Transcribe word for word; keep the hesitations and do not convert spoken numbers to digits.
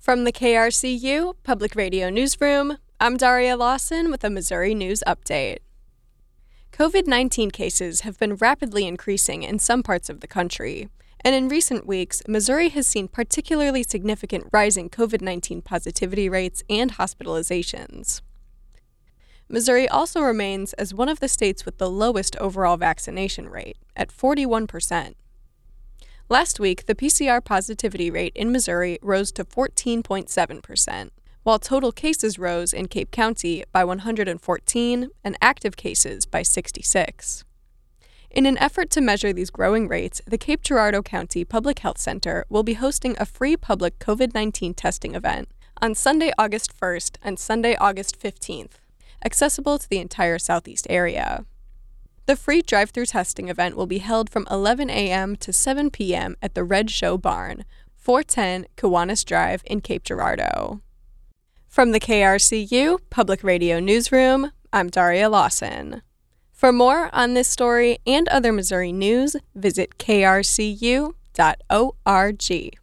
From the K R C U Public Radio Newsroom, I'm Daria Lawson with a Missouri News Update. COVID nineteen cases have been rapidly increasing in some parts of the country, and in recent weeks, Missouri has seen particularly significant rising COVID nineteen positivity rates and hospitalizations. Missouri also remains as one of the states with the lowest overall vaccination rate, at forty-one percent. Last week, the P C R positivity rate in Missouri rose to fourteen point seven percent, while total cases rose in Cape County by one hundred fourteen and active cases by sixty-six. In an effort to measure these growing rates, the Cape Girardeau County Public Health Center will be hosting a free public COVID nineteen testing event on Sunday, August first and Sunday, August fifteenth, accessible to the entire southeast area. The free drive-through testing event will be held from eleven a.m. to seven p.m. at the Red Show Barn, four ten Kiwanis Drive in Cape Girardeau. From the K R C U Public Radio Newsroom, I'm Daria Lawson. For more on this story and other Missouri news, visit k r c u dot org.